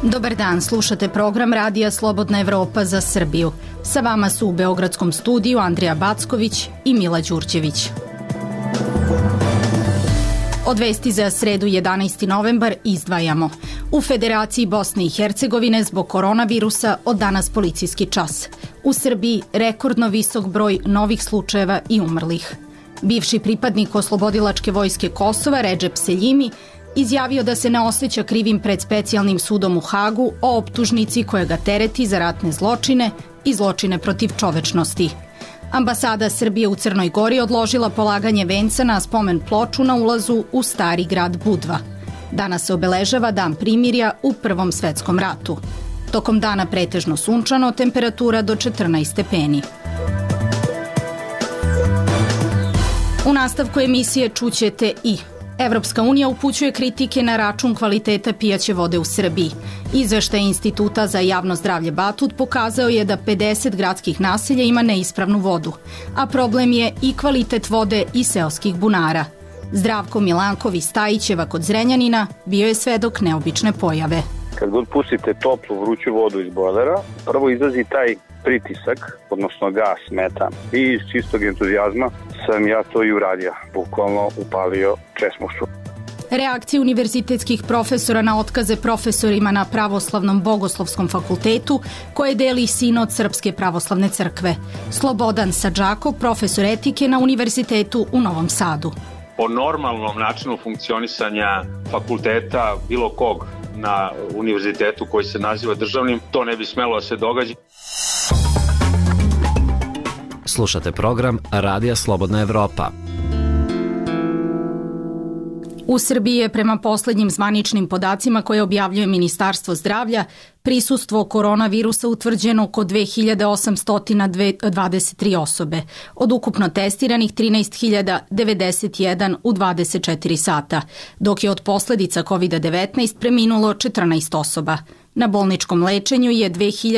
Dobar dan, slušate program Radija Slobodna Evropa za Srbiju. Sa vama su u Beogradskom studiju Andrija Backović i Mila Đurđević. Od vesti za sredu 11. novembar izdvajamo. U Federaciji Bosne i Hercegovine zbog koronavirusa od danas policijski čas. U Srbiji rekordno visok broj novih slučajeva i umrlih. Bivši pripadnik oslobodilačke vojske Kosova Redžep Seljimi izjavio da se ne osjeća krivim pred specijalnim sudom u Hagu o optužnici koja ga tereti za ratne zločine i zločine protiv čovečnosti. Ambasada Srbije u Crnoj Gori odložila polaganje venca na spomen ploču na ulazu u stari grad Budva. Danas se obeležava Dan primirja u Prvom svetskom ratu. Tokom dana pretežno sunčano, temperatura do 14 stepeni. U nastavku emisije čućete i Evropska unija upućuje kritike na račun kvaliteta pijaće vode u Srbiji. Izveštaj Instituta za javno zdravlje Batut pokazao je da 50 gradskih naselja ima neispravnu vodu, a problem je i kvalitet vode iz seoskih bunara. Zdravko Milankov iz Stajićeva kod Zrenjanina bio je svedok neobične pojave. Kad god pustite toplu, vruću vodu iz bojlera, prvo izlazi taj pritisak, odnosno gas, metan. I iz čistog entuzijazma sam ja to i uradio. Bukvalno upalio česmušu. Reakcije univerzitetskih profesora na otkaze profesorima na Pravoslavnom Bogoslovskom fakultetu koje deli Sinod Srpske pravoslavne crkve. Slobodan Sadžakov, profesor etike na Univerzitetu u Novom Sadu. Po normalnom načinu funkcionisanja fakulteta bilo kog na univerzitetu koji se naziva državnim, to ne bi smelo da se događa. Slušate program Radija Slobodna Evropa. U Srbiji je prema poslednjim zvaničnim podacima koje objavljuje Ministarstvo zdravlja prisustvo koronavirusa utvrđeno kod 2823 osobe. Od ukupno testiranih 13.091 u 24 sata, dok je od posledica COVID-19 preminulo 14 osoba. Na bolničkom lečenju je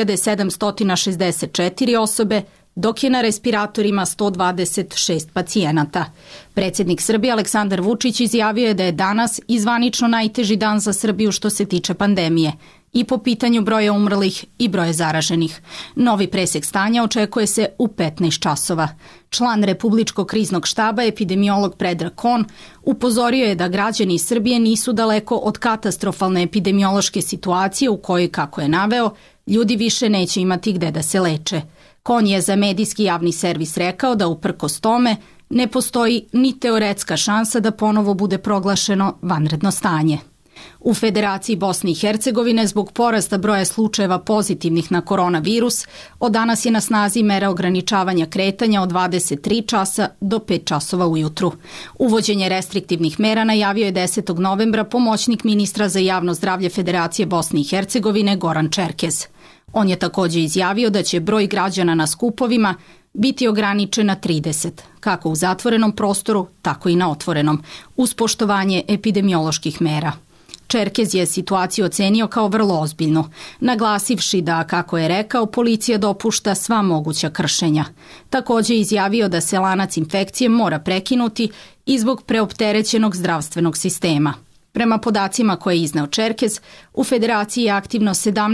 2764 osobe, dok je na respiratorima 126 pacijenata. Predsjednik Srbije Aleksandar Vučić izjavio je da je danas zvanično najteži dan za Srbiju što se tiče pandemije, i po pitanju broja umrlih i broja zaraženih. Novi presek stanja očekuje se u 15 časova. Član Republičkog kriznog štaba, epidemiolog Predrag Kon, upozorio je da građani Srbije nisu daleko od katastrofalne epidemiološke situacije u kojoj, kako je naveo, ljudi više neće imati gde da se leče. Kon je za medijski javni servis rekao da uprkos tome ne postoji ni teoretska šansa da ponovo bude proglašeno vanredno stanje. U Federaciji Bosne i Hercegovine zbog porasta broja slučajeva pozitivnih na koronavirus od danas je na snazi mera ograničavanja kretanja od 23 časa do 5 časova ujutru. Uvođenje restriktivnih mera najavio je 10. novembra pomoćnik ministra za javno zdravlje Federacije Bosne i Hercegovine Goran Čerkez. On je također izjavio da će broj građana na skupovima biti ograničen na 30, kako u zatvorenom prostoru, tako i na otvorenom, uz poštovanje epidemioloških mera. Čerkez je situaciju ocenio kao vrlo ozbiljnu, naglasivši da, kako je rekao, policija dopušta sva moguća kršenja. Također je izjavio da se lanac infekcije mora prekinuti i zbog preopterećenog zdravstvenog sistema. Prema podacima koje je izneo Čerkez, u Federaciji je aktivno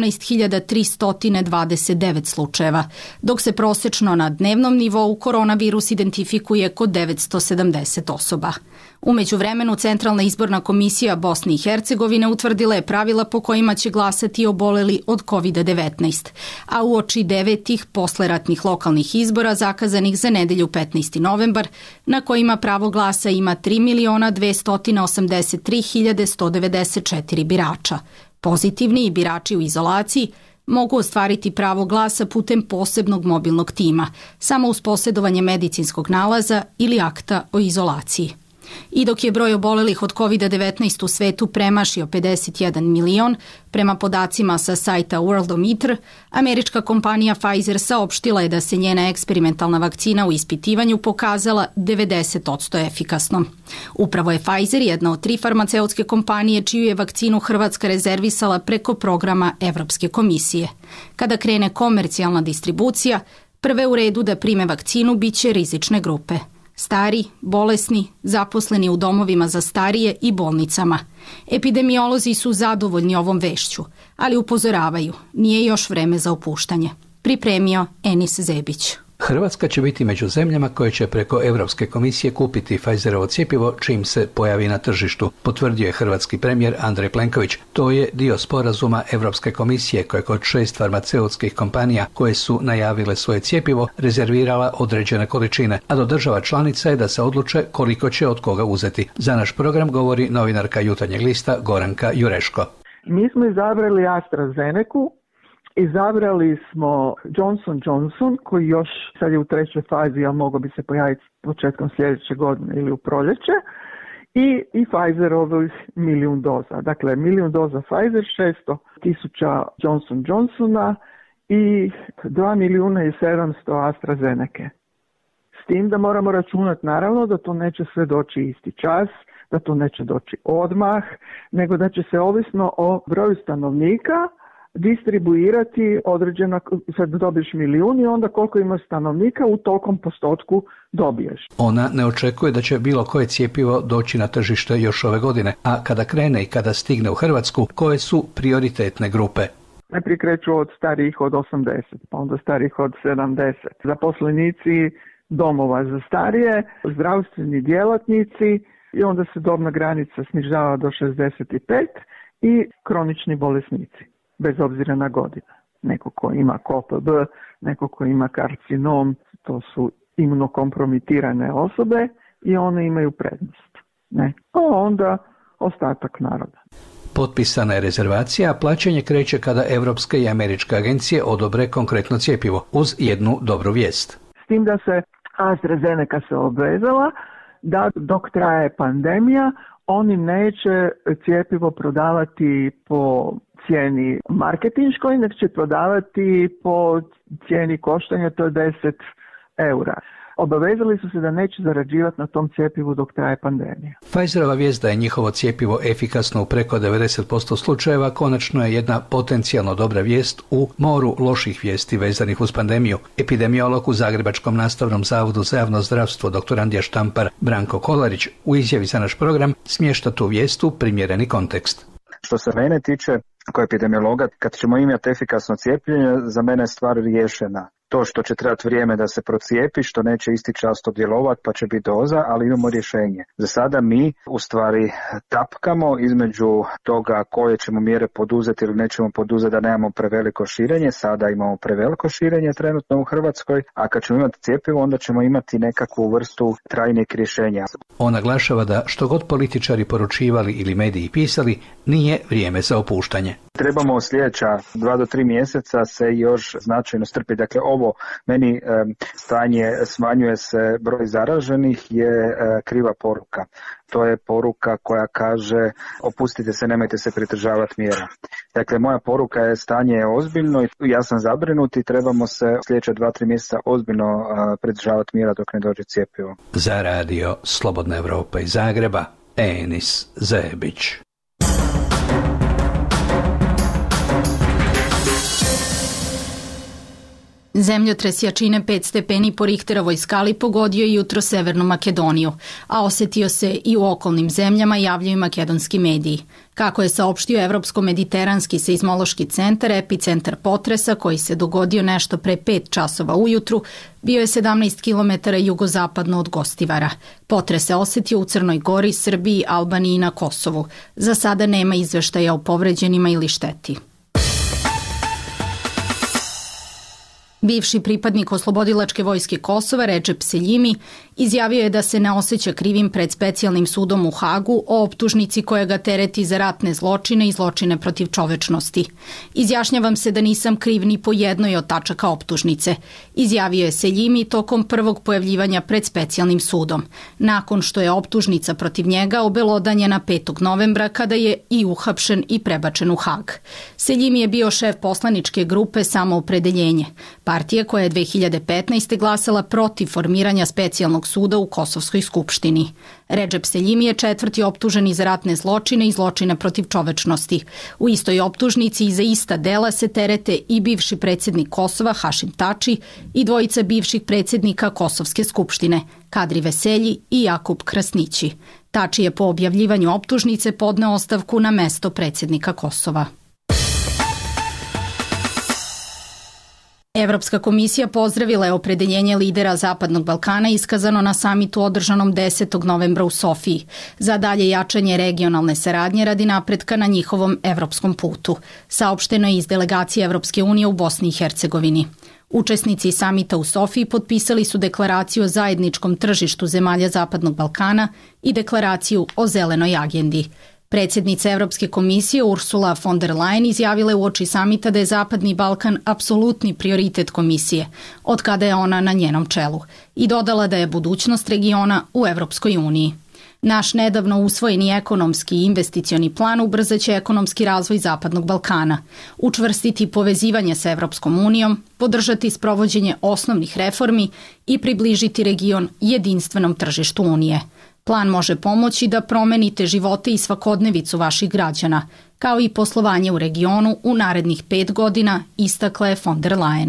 17.329 slučajeva, dok se prosečno na dnevnom nivou koronavirus identifikuje kod 970 osoba. U međuvremenu Centralna izborna komisija Bosne i Hercegovine utvrdila je pravila po kojima će glasati oboleli od COVID-19, a uoči 9 posleratnih lokalnih izbora zakazanih za nedelju 15. novembar, na kojima pravo glasa ima 3.283.194 birača. Pozitivni i birači u izolaciji mogu ostvariti pravo glasa putem posebnog mobilnog tima, samo uz posjedovanje medicinskog nalaza ili akta o izolaciji. I dok je broj obolelih od COVID-19 u svetu premašio 51 milion, prema podacima sa sajta Worldometer, američka kompanija Pfizer saopštila je da se njena eksperimentalna vakcina u ispitivanju pokazala 90% efikasnom. Upravo je Pfizer jedna od 3 farmaceutske kompanije čiju je vakcinu Hrvatska rezervisala preko programa Evropske komisije. Kada krene komercijalna distribucija, prve u redu da prime vakcinu biće rizične grupe. stari, bolesni, zaposleni u domovima za starije i bolnicama. Epidemiolozi su zadovoljni ovom vešću, ali upozoravaju, nije još vreme za opuštanje. Pripremio Enis Zebić. Hrvatska će biti među zemljama koje će preko Europske komisije kupiti Pfizerovo cjepivo čim se pojavi na tržištu, potvrdio je hrvatski premijer Andrej Plenković. To je dio sporazuma Europske komisije koja kod 6 farmaceutskih kompanija koje su najavile svoje cjepivo rezervirala određene količine, a do država članica je da se odluče koliko će od koga uzeti. Za naš program govori novinarka Jutarnjeg lista Goranka Jureško. Mi smo izabrali AstraZenecu. Izabrali smo Johnson koji još sad je u 3. fazi, a mogao bi se pojaviti početkom sljedeće godine ili u proljeće, i Pfizerovih 1 milijun doza. Dakle, 1 milijun doza Pfizer, 600,000 Johnsona i 2.700.000 AstraZeneke. S tim da moramo računati naravno da to neće sve doći isti čas, da to neće doći odmah, nego da će se ovisno o broju stanovnika distribuirati određena, sad dobiješ 1 milijun i onda koliko imaš stanovnika u tolkom postotku dobiješ. Ona ne očekuje da će bilo koje cjepivo doći na tržište još ove godine, a kada krene i kada stigne u Hrvatsku, koje su prioritetne grupe? Najprije kreću od starijih od 80, pa onda starijih od 70. Zaposlenici domova za starije, zdravstveni djelatnici i onda se dobna granica snižava do 65 i kronični bolesnici. Bez obzira na godine. Neko ko ima KOPB, neko ko ima karcinom, to su imunokompromitirane osobe i one imaju prednost. Ne. A onda ostatak naroda. Potpisana je rezervacija, a plaćanje kreće kada europske i američke agencije odobre konkretno cjepivo, uz jednu dobru vijest. S tim da se AstraZeneca se obvezala da dok traje pandemija, oni neće cjepivo prodavati po cijeni marketinškoj, nek će prodavati po cijeni koštanja, to je 10 eura. Obavezali su se da neće zarađivati na tom cjepivu dok traje pandemija. Pfizerova vijest da je njihovo cjepivo efikasno u preko 90% slučajeva konačno je jedna potencijalno dobra vijest u moru loših vijesti vezanih uz pandemiju. Epidemiolog u Zagrebačkom nastavnom zavodu za javno zdravstvo dr. Andija Štampar Branko Kolarić u izjavi za naš program smješta tu vijest u primjereni kontekst. Što se mene tiče, kao epidemiologa, kad ćemo imati efikasno cijepljenje, za mene je stvar riješena. To što će trebati vrijeme da se procijepi, što neće isti čas to djelovati, pa će biti doza, ali imamo rješenje. Za sada mi u stvari tapkamo između toga koje ćemo mjere poduzeti ili nećemo poduzeti da nemamo preveliko širenje. Sada imamo preveliko širenje trenutno u Hrvatskoj, a kad ćemo imati cjepivo, onda ćemo imati nekakvu vrstu trajnih rješenja. On naglašava da što god političari poručivali ili mediji pisali, nije vrijeme za opuštanje. Trebamo sljedeća 2 do 3 mjeseca se još značajno strpiti. Dakle, ovo meni stanje smanjuje se broj zaraženih je kriva poruka. To je poruka koja kaže opustite se, nemojte se pridržavati mjera. Dakle, moja poruka je stanje je ozbiljno i ja sam zabrinut i trebamo se sljedeća 2-3 mjeseca ozbiljno pridržavati mjera dok ne dođe cjepivo. Za radio Slobodna Evropa iz Zagreba, Enis Zebić. Zemljotres jačine 5 stepeni po Richterovoj skali pogodio je jutro Severnu Makedoniju, a osetio se i u okolnim zemljama, javljaju makedonski mediji. Kako je saopštio Evropsko-mediteranski seizmološki centar, epicentar potresa koji se dogodio nešto pre 5 časova ujutru, bio je 17 km jugozapadno od Gostivara. Potres se osetio u Crnoj Gori, Srbiji, Albaniji i na Kosovu. Za sada nema izveštaja o povređenima ili šteti. Bivši pripadnik oslobodilačke vojske Kosova, Recep Seljimi, izjavio je da se ne osjeća krivim pred specijalnim sudom u Hagu o optužnici koja ga tereti za ratne zločine i zločine protiv čovečnosti. Izjašnjavam se da nisam kriv ni po jednoj od tačaka optužnice, izjavio je Seljimi tokom prvog pojavljivanja pred specijalnim sudom, nakon što je optužnica protiv njega obelodanjena 5. novembra kada je i uhapšen i prebačen u Hag. Seljimi je bio šef poslaničke grupe Samoopredeljenje. partije koja je 2015. glasala protiv formiranja specijalnog suda u Kosovskoj skupštini. Redžep Seljimi je 4. optuženi za ratne zločine i zločine protiv čovečnosti. U istoj optužnici i za ista dela se terete i bivši predsjednik Kosova Hašim Tači i dvojica bivših predsjednika Kosovske skupštine, Kadri Veselji i Jakub Krasnići. Tači je po objavljivanju optužnice podneo ostavku na mesto predsjednika Kosova. Evropska komisija pozdravila je opredeljenje lidera Zapadnog Balkana iskazano na samitu održanom 10. novembra u Sofiji za dalje jačanje regionalne saradnje radi napretka na njihovom evropskom putu, saopšteno je iz delegacije Evropske unije u Bosni i Hercegovini. Učesnici samita u Sofiji potpisali su deklaraciju o zajedničkom tržištu zemalja Zapadnog Balkana i deklaraciju o zelenoj agendi. Predsjednica Evropske komisije Ursula von der Leyen izjavila je uoči samita da je Zapadni Balkan apsolutni prioritet komisije, od kada je ona na njenom čelu, i dodala da je budućnost regiona u Evropskoj uniji. Naš nedavno usvojeni ekonomski i investicioni plan ubrzaće ekonomski razvoj Zapadnog Balkana, učvrstiti povezivanje sa Evropskom unijom, podržati sprovođenje osnovnih reformi i približiti region jedinstvenom tržištu Unije. Plan može pomoći da promenite živote i svakodnevicu vaših građana, kao i poslovanje u regionu u narednih 5 godina, istakla je von der Leyen.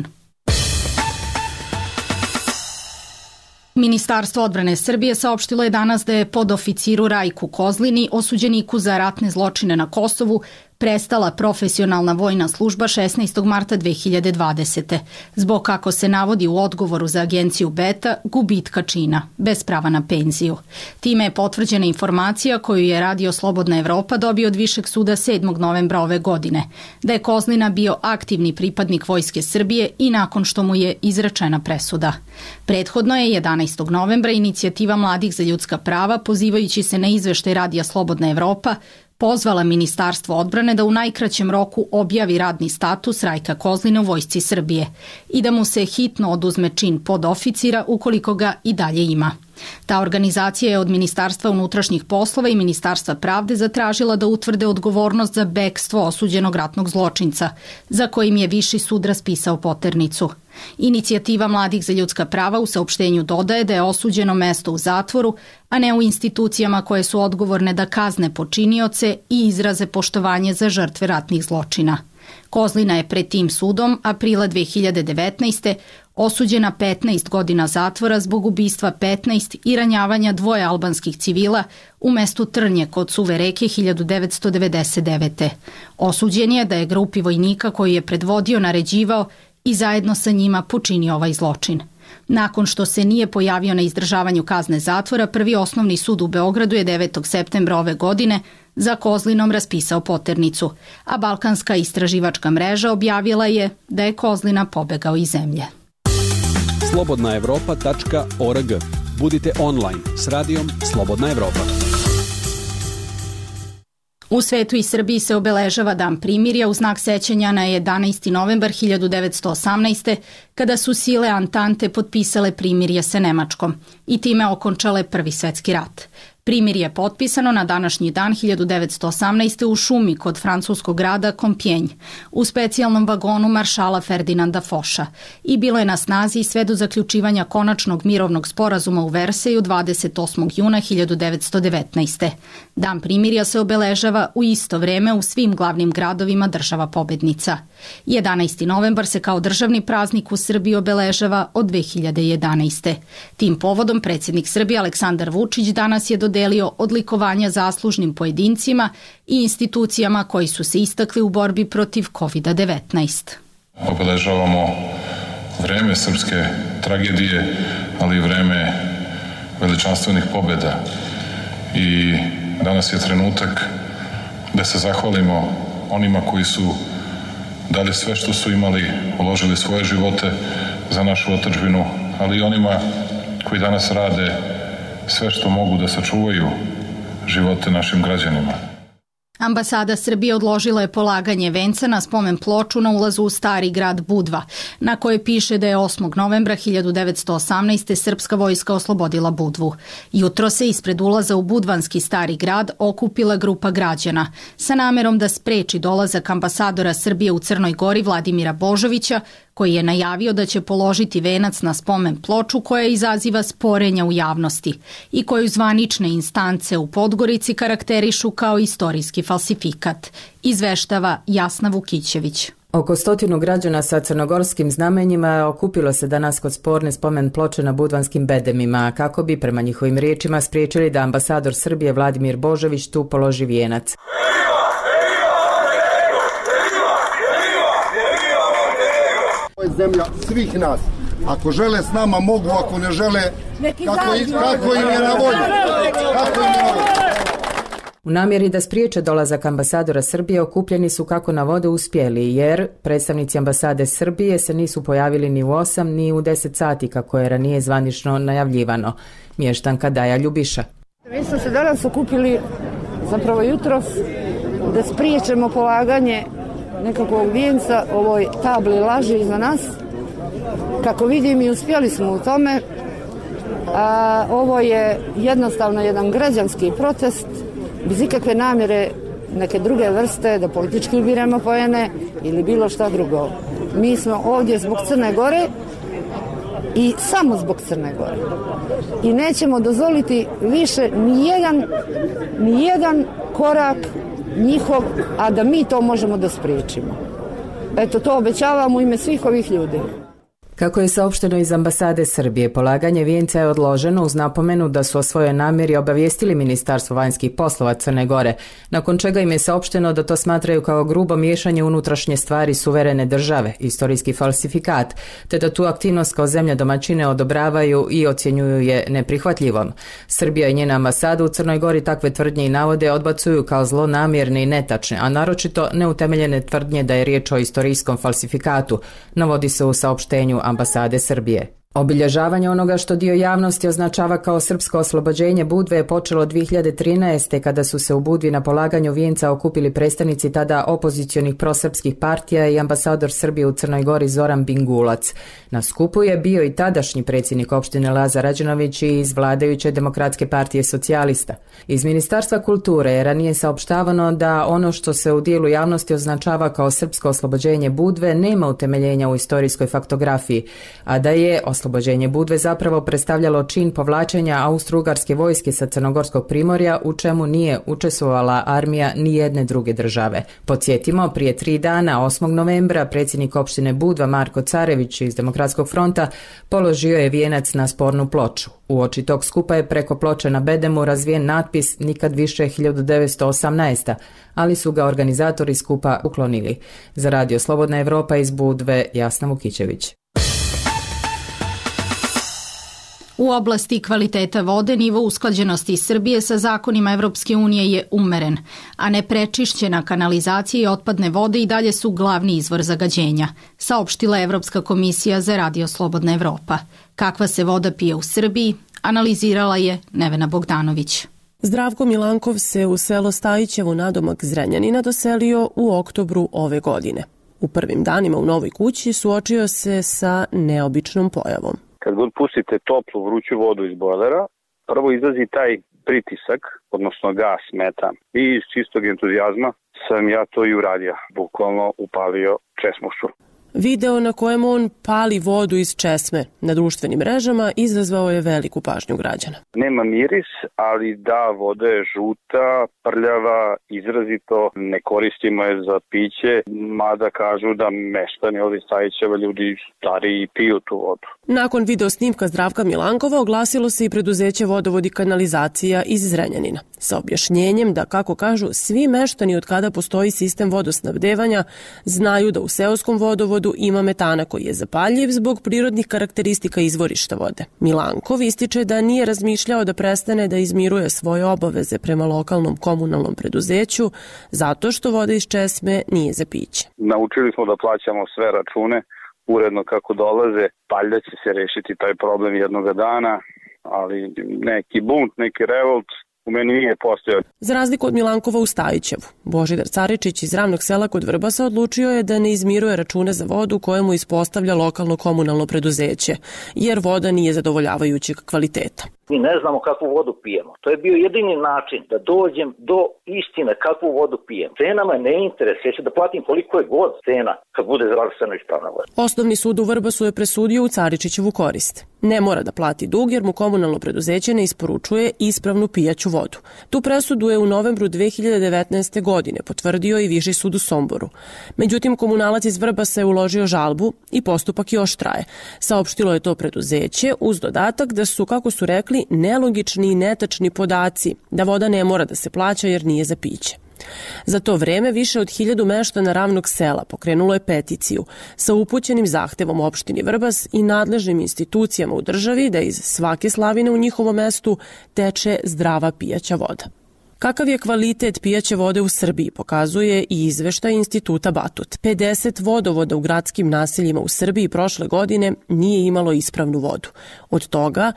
Ministarstvo odbrane Srbije saopštilo je danas da je podoficiru Rajku Kozlini, osuđeniku za ratne zločine na Kosovu, prestala profesionalna vojna služba 16. marta 2020. zbog, kako se navodi u odgovoru za agenciju Beta, gubitka čina, bez prava na penziju. Time je potvrđena informacija koju je Radio Slobodna Evropa dobio od Višeg suda 7. novembra ove godine, da je Kozlina bio aktivni pripadnik Vojske Srbije i nakon što mu je izrečena presuda. Prethodno je 11. novembra inicijativa Mladih za ljudska prava, pozivajući se na izveštaj Radija Slobodna Evropa, pozvala Ministarstvo odbrane da u najkraćem roku objavi radni status Rajka Kozline u Vojsci Srbije i da mu se hitno oduzme čin podoficira ukoliko ga i dalje ima. Ta organizacija je od Ministarstva unutrašnjih poslova i Ministarstva pravde zatražila da utvrde odgovornost za bekstvo osuđenog ratnog zločinca, za kojim je Viši sud raspisao poternicu. Inicijativa Mladih za ljudska prava u saopštenju dodaje da je osuđeno mesto u zatvoru, a ne u institucijama koje su odgovorne da kazne počinioce i izraze poštovanje za žrtve ratnih zločina. Kozlina je pred tim sudom aprila 2019. osuđena 15 godina zatvora zbog ubistva 15 i ranjavanja 2 albanskih civila u mestu Trnje kod Suve reke 1999. Osuđen je da je grupi vojnika koju je predvodio naređivao i zajedno sa njima počinio ovaj zločin. Nakon što se nije pojavio na izdržavanju kazne zatvora, Prvi osnovni sud u Beogradu je 9. septembra ove godine za Kozlinom raspisao poternicu, a Balkanska istraživačka mreža objavila je da je Kozlina pobegao iz zemlje. slobodnaevropa.org. Budite online s radijom Slobodna Evropa. U svetu i Srbiji se obeležava Dan primirja u znak sećanja na 11. novembar 1918. kada su sile Antante potpisale primirje sa Nemačkom i time okončale Prvi svetski rat. Primirje je potpisano na današnji dan 1918. u šumi kod francuskog grada Compiègne u specijalnom vagonu maršala Ferdinanda Foša i bilo je na snazi sve do zaključivanja konačnog mirovnog sporazuma u Verseju 28. juna 1919. Dan primirja se obeležava u isto vreme u svim glavnim gradovima država pobednica. 11. novembar se kao državni praznik u Srbiji obeležava od 2011. Tim povodom predsjednik Srbije Aleksandar Vučić danas je dodelio odlikovanja zaslužnim pojedincima i institucijama koji su se istakli u borbi protiv COVID-19. Obeležavamo vreme srpske tragedije, ali i vreme veličanstvenih pobjeda. I danas je trenutak da se zahvalimo onima koji su dali sve što su imali, uložili svoje živote za našu otadžbinu, ali i onima koji danas rade sve što mogu da sačuvaju živote našim građanima. Ambasada Srbije odložila je polaganje venca na spomen ploču na ulazu u stari grad Budva, na kojoj piše da je 8. novembra 1918. srpska vojska oslobodila Budvu. Jutro se ispred ulaza u budvanski stari grad okupila grupa građana sa namerom da spreči dolazak ambasadora Srbije u Crnoj Gori Vladimira Božovića, koji je najavio da će položiti venac na spomen ploču koja izaziva sporenja u javnosti i koju zvanične instance u Podgorici karakterišu kao istorijski falsifikat, izveštava Jasna Vukićević. Oko 100 građana sa crnogorskim znamenjima okupilo se danas kod sporne spomen ploče na budvanskim bedemima, kako bi prema njihovim riječima spriječili da ambasador Srbije Vladimir Božović tu položi vijenac. Ovo je zemlja svih nas. Ako žele s nama mogu, ako ne žele, kako im je na volju. U namjeri da spriječe dolazak ambasadora Srbije okupljeni su kako navode uspjeli, jer predstavnici ambasade Srbije se nisu pojavili ni u 8 ni u 10 sati kako je ranije zvanično najavljivano. Mještanka Daja Ljubiša. Mi smo se danas okupili, zapravo jutros, da spriječemo polaganje nekakvog vijenca ovoj tabli laži iza nas. Kako vidim i uspjeli smo u tome. Ovo je jednostavno jedan građanski protest bez ikakve namjere neke druge vrste da politički ubiramo poene ili bilo šta drugo. Mi smo ovdje zbog Crne Gore i samo zbog Crne Gore. I nećemo dozvoliti više nijedan korak njihov, a da mi to možemo da spriječimo. Eto, to obećavam u ime svih ovih ljudi. Kako je saopšteno iz ambasade Srbije, polaganje vijenca je odloženo uz napomenu da su o svojoj namjeri obavijestili Ministarstvo vanjskih poslova Crne Gore, nakon čega im je saopšteno da to smatraju kao grubo miješanje unutrašnje stvari suverene države, istorijski falsifikat, te da tu aktivnost kao zemlja domaćine odobravaju i ocjenjuju je neprihvatljivom. Srbija i njena ambasada u Crnoj Gori takve tvrdnje i navode odbacuju kao zlonamjerne i netačne, a naročito neutemeljene tvrdnje da je riječ o istorijskom falsifikatu, navodi se u saopštenju ambasade Srbije. Obilježavanje onoga što dio javnosti označava kao srpsko oslobođenje Budve je počelo 2013. kada su se u Budvi na polaganju vijenca okupili predstavnici tada opozicionih prosrpskih partija i ambasador Srbije u Crnoj Gori Zoran Bingulac. Na skupu je bio i tadašnji predsjednik opštine Lazar Rađenović iz vladajuće Demokratske partije socijalista. Iz Ministarstva kulture je ranije saopštavano da ono što se u dijelu javnosti označava kao srpsko oslobođenje Budve nema utemeljenja u istorijskoj faktografiji, a da je oslobođenje Budve zapravo predstavljalo čin povlačenja austro-ugarske vojske sa Crnogorskog primorja, u čemu nije učestvovala armija ni jedne druge države. Podsjetimo, prije 3 dana, 8. novembra, predsjednik opštine Budva Marko Carević iz Demokratskog fronta položio je vijenac na spornu ploču. Uoči tog skupa je preko ploče na bedemu razvijen natpis "Nikad više 1918", ali su ga organizatori skupa uklonili. Za Radio Slobodna Evropa iz Budve, Jasna Vukićević. U oblasti kvaliteta vode nivo usklađenosti Srbije sa zakonima Evropske unije je umeren, a neprečišćena kanalizacija i otpadne vode i dalje su glavni izvor zagađenja, saopštila Evropska komisija za Radio Slobodna Evropa. Kakva se voda pije u Srbiji, analizirala je Nevena Bogdanović. Zdravko Milankov se u selo Stajićevo nadomak Zrenjanina doselio u oktobru ove godine. U prvim danima u novoj kući suočio se sa neobičnom pojavom. Kad god pustite toplu, vruću vodu iz bojlera, prvo izlazi taj pritisak, odnosno gas, metan. I iz čistog entuzijazma sam ja to i uradio. Bukvalno upalio česmušu. Video na kojem on pali vodu iz česme na društvenim mrežama izazvao je veliku pažnju građana. Nema miris, ali da, voda je žuta, prljava, izrazito, ne koristimo je za piće, mada kažu da meštani ovdje Stajićeva ljudi stariji piju tu vodu. Nakon video snimka Zdravka Milankova oglasilo se i preduzeće Vodovod i kanalizacija iz Zrenjanina sa objašnjenjem da, kako kažu, svi meštani od kada postoji sistem vodosnabdevanja znaju da u seoskom vodovodu ima metana koji je zapaljiv zbog prirodnih karakteristika izvorišta vode. Milankov ističe da nije razmišljao da prestane da izmiruje svoje obaveze prema lokalnom komunalnom preduzeću zato što voda iz česme nije za piće. Naučili smo da plaćamo sve račune uredno kako dolaze, valjda će se rešiti taj problem jednoga dana, ali neki bunt, neki revolt u meni nije postojao. Za razliku od Milankova u Stajićevu, Božidar Caričić iz Ravnog sela kod Vrbasa odlučio je da ne izmiruje račune za vodu koje mu ispostavlja lokalno komunalno preduzeće, jer voda nije zadovoljavajućeg kvaliteta. Mi ne znamo kakvu vodu pijemo. To je bio jedini način da dođem do istine kakvu vodu pijem. Cena me ne interesuje, ja ću da platim koliko je god cena kad bude zdravstveno ispravna voda. Osnovni sud u Vrbasu je presudio u Caričićevu korist. Ne mora da plati dug jer mu komunalno preduzeće ne isporučuje ispravnu pijaću vodu. Tu presudu je u novembru 2019. godine potvrdio i Viši sud u Somboru. Međutim, komunalac iz Vrbasa je uložio žalbu i postupak još traje. Saopštilo je to preduzeće uz dodatak da su, kako su rekli, nelogični i netačni podaci, da voda ne mora da se plaća jer nije za piće. Za to vreme više od 1000 meštana Ravnog sela pokrenulo je peticiju sa upućenim zahtevom opštini Vrbas i nadležnim institucijama u državi da iz svake slavine u njihovom mestu teče zdrava pijaća voda. Kakav je kvalitet pijaće vode u Srbiji pokazuje i izveštaj Instituta Batut. 50 vodovoda u gradskim naseljima u Srbiji prošle godine nije imalo ispravnu vodu. Od toga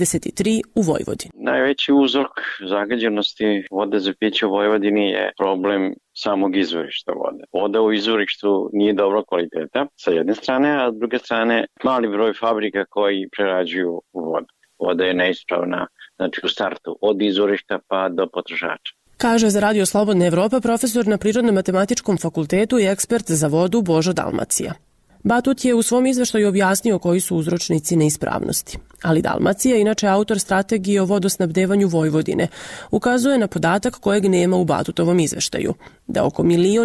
33 u Vojvodini. Najveći uzrok zagađenosti vode za piće u Vojvodini je problem samog izvorišta vode. Voda u izvorištu nije dobro kvaliteta sa jedne strane, a s druge strane mali broj fabrika koji prerađuju vodu. Voda je neispravna, znači u startu od izvorišta pa do potrošača. Kaže za Radio Slobodna Evropa profesor na Prirodno-matematičkom fakultetu i ekspert za vodu Božo Dalmacija. Batut je u svom izveštaju objasnio koji su uzročnici neispravnosti. Ali Dalmacija, inače autor strategije o vodosnabdevanju Vojvodine, ukazuje na podatak kojeg nema u Batutovom izveštaju, da oko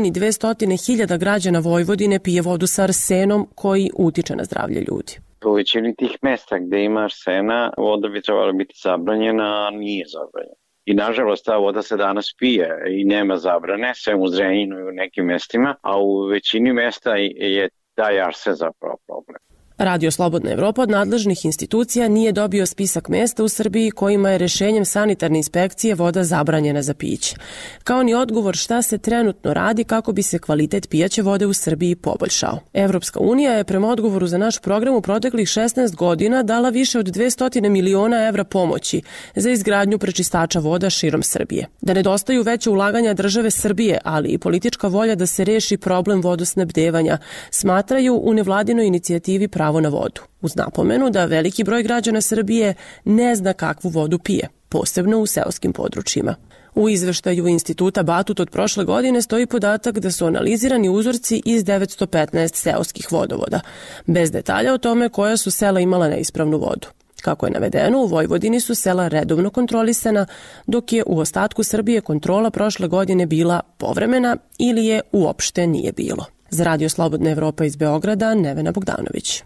1.200.000 građana Vojvodine pije vodu sa arsenom koji utiče na zdravlje ljudi. U većini tih mesta gde ima arsena, voda bi trebala biti zabranjena, a nije zabranjena. I nažalost ta voda se danas pije i nema zabrane, sve u Zrenjaninu i u nekim mestima, a u većini mesta je taj arsen zapravo problem. Radio Slobodna Evropa od nadležnih institucija nije dobio spisak mesta u Srbiji kojima je rešenjem sanitarne inspekcije voda zabranjena za piće, kao ni odgovor šta se trenutno radi kako bi se kvalitet pijaće vode u Srbiji poboljšao. Evropska unija je prema odgovoru za naš program u proteklih 16 godina dala više od 200 miliona evra pomoći za izgradnju prečistača voda širom Srbije. Da nedostaju veće ulaganja države Srbije, ali i politička volja da se reši problem vodosnabdevanja, smatraju u nevladinoj inicijativi Pravo na vodu, uz napomenu da veliki broj građana Srbije ne zna kakvu vodu pije, posebno u seoskim područjima. U izveštaju Instituta Batut od prošle godine stoji podatak da su analizirani uzorci iz 915 seoskih vodovoda, bez detalja o tome koja su sela imala neispravnu vodu. Kako je navedeno, u Vojvodini su sela redovno kontrolisana, dok je u ostatku Srbije kontrola prošle godine bila povremena ili je uopšte nije bilo. Za Radio Slobodna Evropa iz Beograda, Nevena Bogdanović.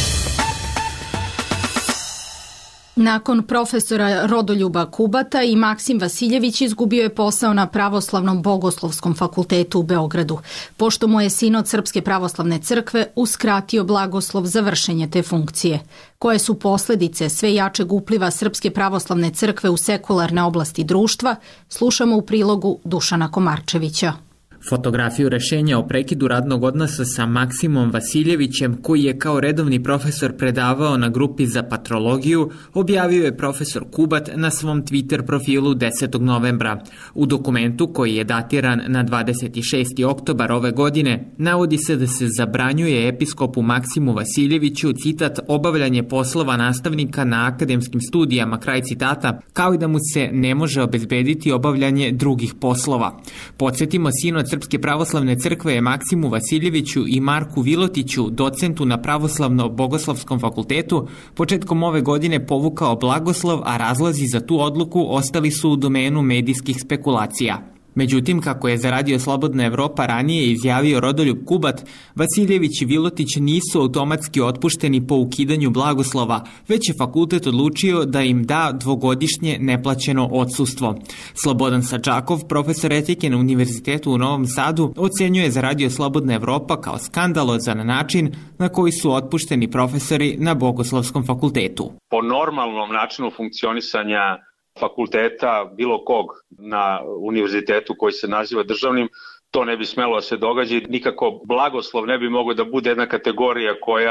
Nakon profesora Rodoljuba Kubata i Maksim Vasiljević izgubio je posao na Pravoslavnom bogoslovskom fakultetu u Beogradu, pošto mu je sinod Srpske pravoslavne crkve uskratio blagoslov za vršenje te funkcije. Koje su posledice sve jačeg upliva Srpske pravoslavne crkve u sekularne oblasti društva, slušamo u prilogu Dušana Komarčevića. Fotografiju rešenja o prekidu radnog odnosa sa Maksimom Vasiljevićem, koji je kao redovni profesor predavao na grupi za patrologiju, objavio je profesor Kubat na svom Twitter profilu 10. novembra. U dokumentu, koji je datiran na 26. oktobar ove godine, navodi se da se zabranjuje episkopu Maksimu Vasiljeviću, citat, obavljanje poslova nastavnika na akademskim studijama, kraj citata, kao i da mu se ne može obezbediti obavljanje drugih poslova. Podsjetimo, sinod Srpske pravoslavne crkve je Maksimu Vasiljeviću i Marku Vilotiću, docentu na Pravoslavno-bogoslovskom fakultetu, početkom ove godine povukao blagoslov, a razlozi za tu odluku ostali su u domenu medijskih spekulacija. Međutim, kako je za Radio Slobodna Evropa ranije izjavio Rodoljub Kubat, Vasiljević i Vilotić nisu automatski otpušteni po ukidanju blagoslova, već je fakultet odlučio da im da dvogodišnje neplaćeno odsustvo. Slobodan Sačakov, profesor etike na Univerzitetu u Novom Sadu, ocenjuje za Radio Slobodna Evropa kao skandalozan način na koji su otpušteni profesori na Bogoslovskom fakultetu. Po normalnom načinu funkcionisanja fakulteta, bilo kog na univerzitetu koji se naziva državnim, to ne bi smelo da se događa. Nikako blagoslov ne bi mogao da bude jedna kategorija koja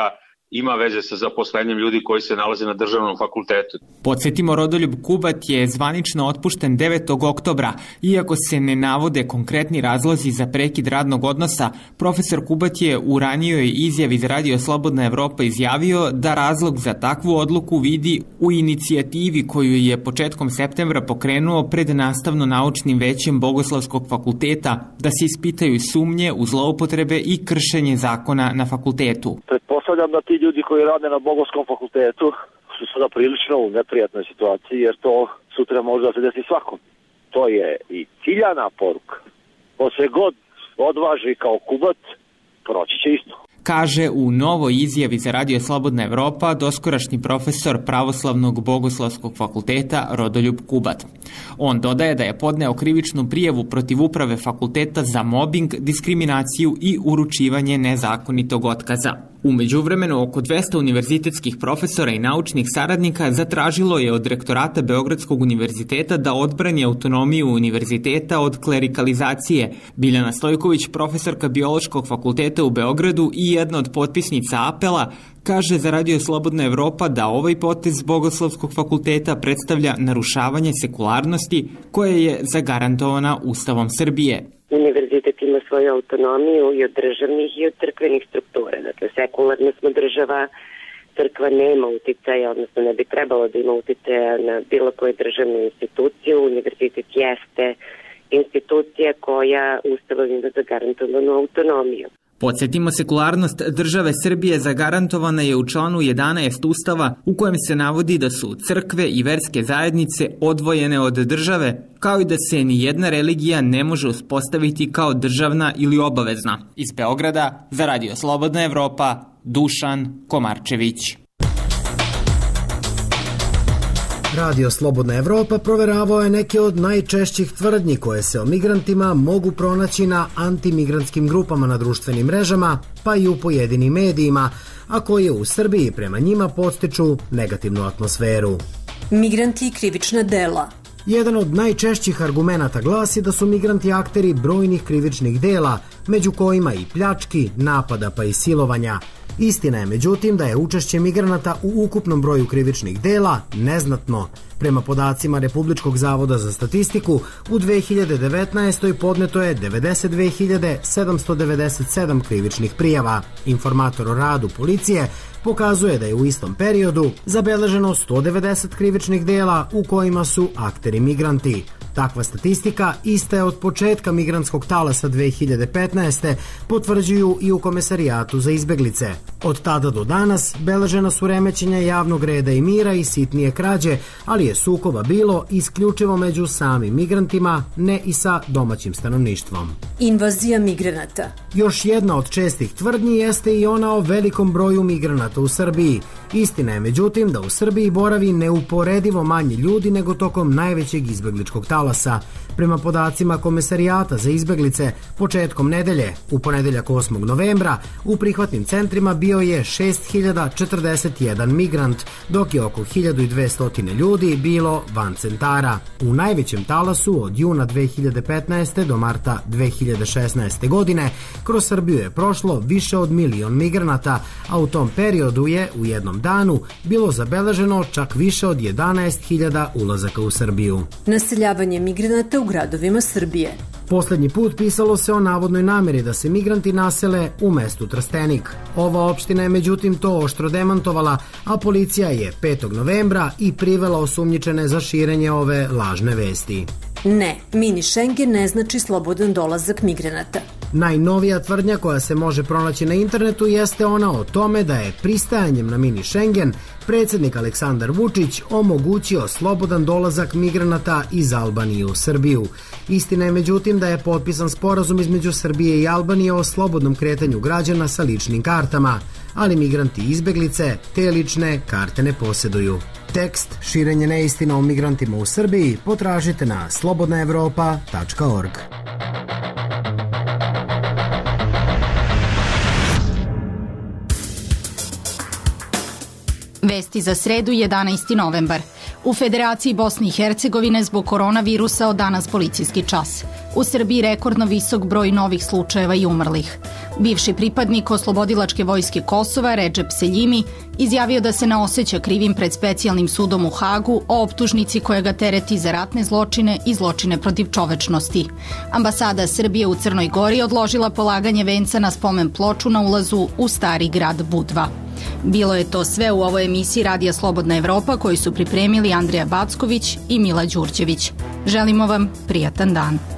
ima veze sa zaposlenjem ljudi koji se nalaze na državnom fakultetu. Podsjetimo, Rodoljub Kubat je zvanično otpušten 9. oktobra. Iako se ne navode konkretni razlozi za prekid radnog odnosa, profesor Kubat je u ranijoj izjavi za Radio Slobodna Evropa izjavio da razlog za takvu odluku vidi u inicijativi koju je početkom septembra pokrenuo pred nastavno-naučnim većem Bogoslovskog fakulteta da se ispitaju sumnje u zloupotrebe i kršenje zakona na fakultetu. Pretpostavljam da ti ljudi koji rade na Bogoslovskom fakultetu su sada prilično u neprijatnoj situaciji, jer to sutra može da se desi svakom. To je i ciljana poruka. Ko se god odvaži kao Kubat, proći će isto. Kaže u novoj izjavi za Radio Slobodna Evropa doskorašnji profesor Pravoslavnog Bogoslovskog fakulteta Rodoljub Kubat. On dodaje da je podneo krivičnu prijavu protiv uprave fakulteta za mobing, diskriminaciju i uručivanje nezakonitog otkaza. U međuvremenu, oko 200 univerzitetskih profesora i naučnih saradnika zatražilo je od rektorata Beogradskog univerziteta da odbrani autonomiju univerziteta od klerikalizacije. Biljana Stojković, profesorka Biološkog fakulteta u Beogradu i jedna od potpisnica apela, kaže za Radio Slobodna Evropa da ovaj potez Bogoslovskog fakulteta predstavlja narušavanje sekularnosti koja je zagarantovana Ustavom Srbije. Univerzitet ima svoju autonomiju i od državnih i od crkvenih struktura. Dakle, sekularna smo država, crkva nema uticaja, odnosno ne bi trebalo da ima uticaja na bilo koju državnu instituciju. Univerzitet jeste institucija koja Ustavom ima zagarantovanu autonomiju. Podsjetimo, sekularnost države Srbije zagarantovana je u članu 11 Ustava u kojem se navodi da su crkve i verske zajednice odvojene od države, kao i da se ni jedna religija ne može uspostaviti kao državna ili obavezna. Iz Beograda za Radio Slobodna Evropa, Dušan Komarčević. Radio Slobodna Evropa proveravao je neke od najčešćih tvrdnji koje se o migrantima mogu pronaći na antimigrantskim grupama na društvenim mrežama, pa i u pojedinim medijima, a koje u Srbiji prema njima podstiču negativnu atmosferu. Migranti i krivična dela. Jedan od najčešćih argumenata glasi da su migranti akteri brojnih krivičnih dela, među kojima i pljački, napada pa i silovanja. Istina je međutim da je učešće migranata u ukupnom broju krivičnih dela neznatno. Prema podacima Republičkog zavoda za statistiku, u 2019. podneto je 92.797 krivičnih prijava. Informator o radu policije pokazuje da je u istom periodu zabeleženo 190 krivičnih dela u kojima su akteri migranti. Takva statistika ista je od početka migrantskog talasa 2015. potvrđuju i u Komesarijatu za izbeglice. Od tada do danas beležena su remećenja javnog reda i mira i sitnije krađe, ali je sukoba bilo isključivo među samim migrantima, ne i sa domaćim stanovništvom. Invazija migranata. Još jedna od čestih tvrdnji jeste i ona o velikom broju migranata u Srbiji. Istina je međutim da u Srbiji boravi neuporedivo manje ljudi nego tokom najvećeg izbegličkog talasa. Prema podacima Komesarijata za izbeglice, početkom nedelje, u ponedeljak 8. novembra, u prihvatnim centrima bio je 6041 migrant, dok je oko 1200 ljudi bilo van centara. U najvećem talasu od juna 2015. do marta 2016. godine kroz Srbiju je prošlo više od 1 milion migranata, a u tom periodu je u jednom danu bilo zabeleženo čak više od 11.000 ulazaka u Srbiju. Naseljavanje migranata u gradovima Srbije. Poslednji put pisalo se o navodnoj nameri da se migranti nasele u mestu Trstenik. Ova opština je međutim to oštro demantovala, a policija je 5. novembra i privela osumnjičene za širenje ove lažne vesti. Ne, mini Schengen ne znači slobodan dolazak migranata. Najnovija tvrdnja koja se može pronaći na internetu jeste ona o tome da je pristajanjem na mini Schengen predsjednik Aleksandar Vučić omogućio slobodan dolazak migranata iz Albanije u Srbiju. Istina je međutim da je potpisan sporazum između Srbije i Albanije o slobodnom kretanju građana sa ličnim kartama, ali migranti i izbeglice te lične karte ne posjeduju. Tekst Širenje neistina o migrantima u Srbiji potražite na slobodnaevropa.org. Vesti za sredu 11. novembar. U Federaciji Bosne i Hercegovine zbog koronavirusa od danas policijski čas. U Srbiji rekordno visok broj novih slučajeva i umrlih. Bivši pripadnik Oslobodilačke vojske Kosova, Redžep Seljimi, izjavio da se ne osjeća krivim pred specijalnim sudom u Hagu o optužnici koja ga tereti za ratne zločine i zločine protiv čovečnosti. Ambasada Srbije u Crnoj Gori odložila polaganje venca na spomen ploču na ulazu u stari grad Budva. Bilo je to sve u ovoj emisiji Radija Slobodna Evropa koju su pripremili Andrija Backović i Mila Đurđević. Želimo vam prijatan dan.